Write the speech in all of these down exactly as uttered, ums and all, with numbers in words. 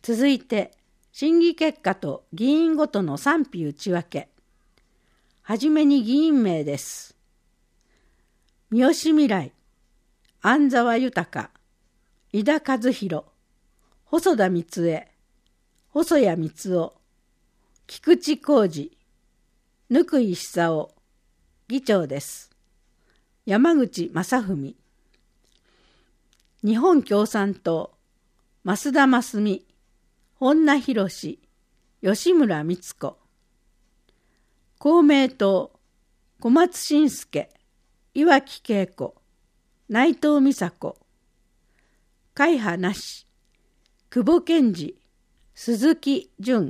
続いて、審議結果と議員ごとの賛否内訳。はじめに議員名です。三好未来、安沢豊、井田和弘、細田光恵、細谷光雄、菊池浩二、貫井久夫、議長です。山口正文。日本共産党、増田真澄、本名博士、吉村光子。公明党、小松伸介、岩城恵子、内藤美佐子。会派なし、久保健二、鈴木淳。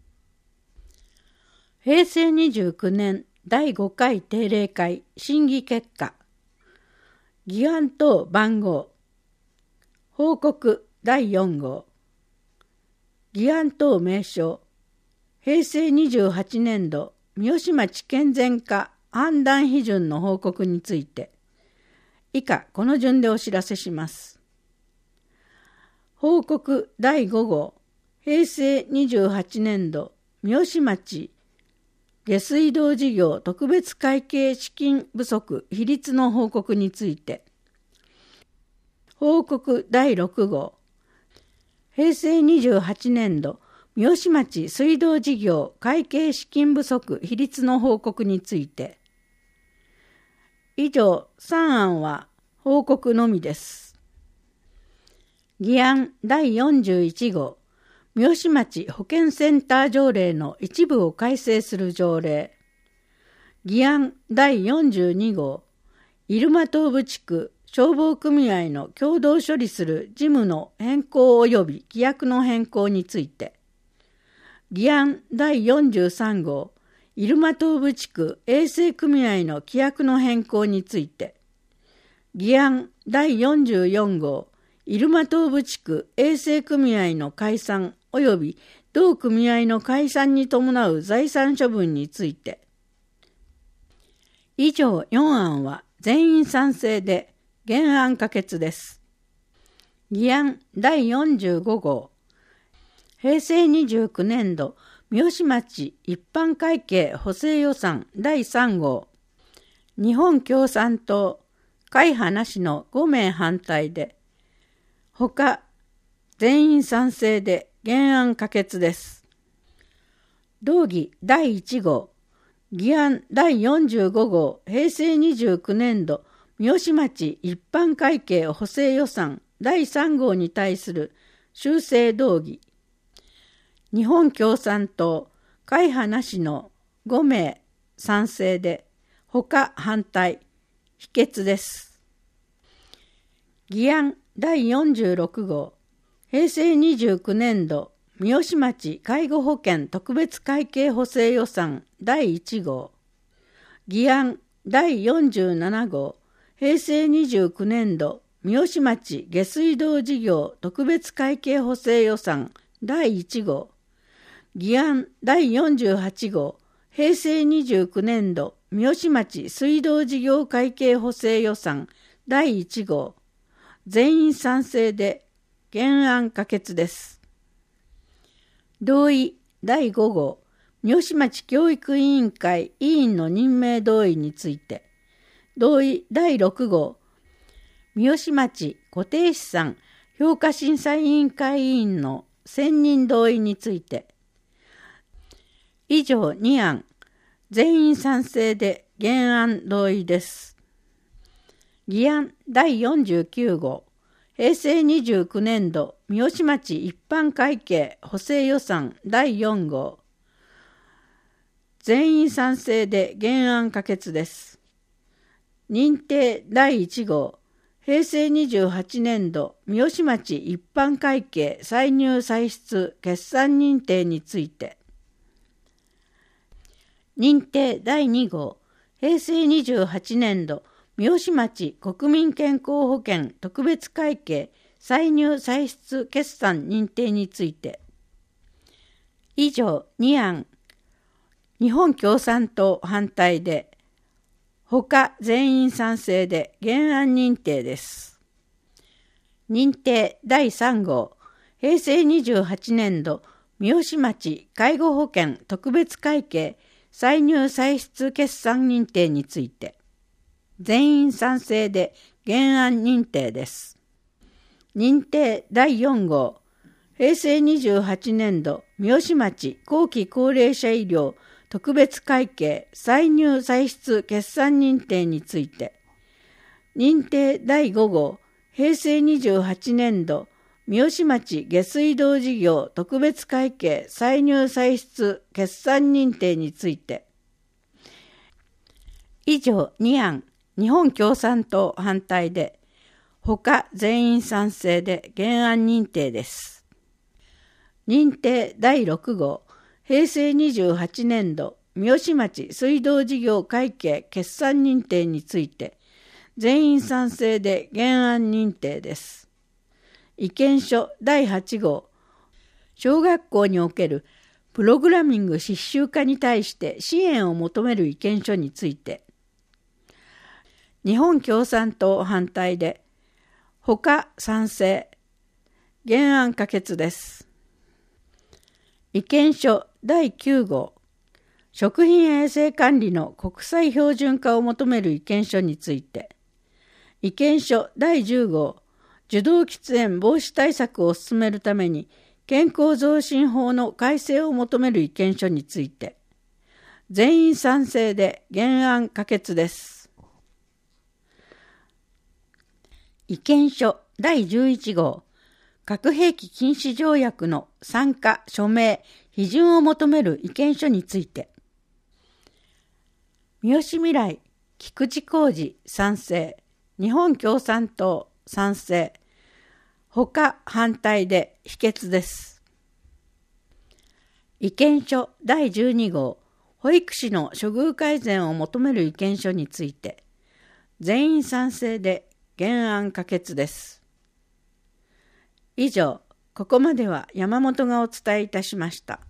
へいせいにじゅうきゅうねんだいごかい定例会審議結果。議案等番号。報告だいよん号。議案等名称。へいせいにじゅうはちねんど三好町健全化判断批准の報告について、以下この順でお知らせします。報告だいご号、へいせいにじゅうはちねんど三好町下水道事業特別会計資金不足比率の報告について、報告だいろく号、へいせいにじゅうはちねんど三好町水道事業会計資金不足比率の報告について。以上さん案は報告のみです。議案だいよんじゅういち号、三好町保健センター条例の一部を改正する条例。議案だいよんじゅうに号、入間東部地区消防組合の共同処理する事務の変更及び規約の変更について。議案だいよんじゅうさん号、入間東部地区衛生組合の規約の変更について。議案だいよんじゅうよん号、入間東部地区衛生組合の解散及び同組合の解散に伴う財産処分について。以上よん案は全員賛成で原案可決です。議案だいよんじゅうご号、へいせいにじゅうきゅうねんど三好町一般会計補正予算だいさん号。日本共産党、会派なしのご名反対で、他全員賛成で原案可決です。動議だいいち号、議案だいよんじゅうご号、へいせいにじゅうきゅうねんど三好町一般会計補正予算だいさん号に対する修正動議。日本共産党、会派なしのご名賛成で、他反対、否決です。議案だいよんじゅうろく号、へいせいにじゅうきゅうねんど三好町介護保険特別会計補正予算だいいち号。議案だいよんじゅうなな号、へいせいにじゅうきゅうねんど三好町下水道事業特別会計補正予算だいいち号。議案だいよんじゅうはち号、へいせいにじゅうきゅうねんど三好町水道事業会計補正予算だいいち号。全員賛成で原案可決です。同意だいご号、三好町教育委員会委員の任命同意について。同意だいろく号、三好町固定資産評価審査委員会委員の選任同意について。以上に案、全員賛成で原案同意です。議案だいよんじゅうきゅう号、へいせいにじゅうきゅうねんど三好町一般会計補正予算だいよん号。全員賛成で原案可決です。認定だいいち号、へいせいにじゅうはちねんど三好町一般会計歳入歳出決算認定について。認定だいに号、へいせいにじゅうはちねんど三好町国民健康保険特別会計歳入歳出決算認定について。以上に案、日本共産党反対で、他全員賛成で原案認定です。認定だいさん号、 へいせいにじゅうはちねんど三好町介護保険特別会計歳入歳出決算認定について、全員賛成で原案認定です。認定だいよん号、へいせいにじゅうはちねんど三好町後期高齢者医療特別会計歳入歳出決算認定について、認定だいご号、へいせいにじゅうはちねんど三好町下水道事業特別会計歳入歳出決算認定について、以上に案、日本共産党反対で、他全員賛成で原案認定です。認定だいろく号、へいせいにじゅうはちねんど三好町水道事業会計決算認定について、全員賛成で原案認定です。意見書だいはち号、小学校におけるプログラミング必修化に対して支援を求める意見書について、日本共産党反対で、他賛成、原案可決です。意見書だいきゅう号、食品衛生管理の国際標準化を求める意見書について、意見書だいじゅう号、受動喫煙防止対策を進めるために健康増進法の改正を求める意見書について、全員賛成で原案可決です。意見書だいじゅういち号、核兵器禁止条約の参加・署名・批准を求める意見書について、三好未来、菊池浩二賛成、日本共産党賛成、他反対で否決です。意見書だいじゅうに号、保育士の処遇改善を求める意見書について、全員賛成で原案可決です。以上、ここまでは山本がお伝えいたしました。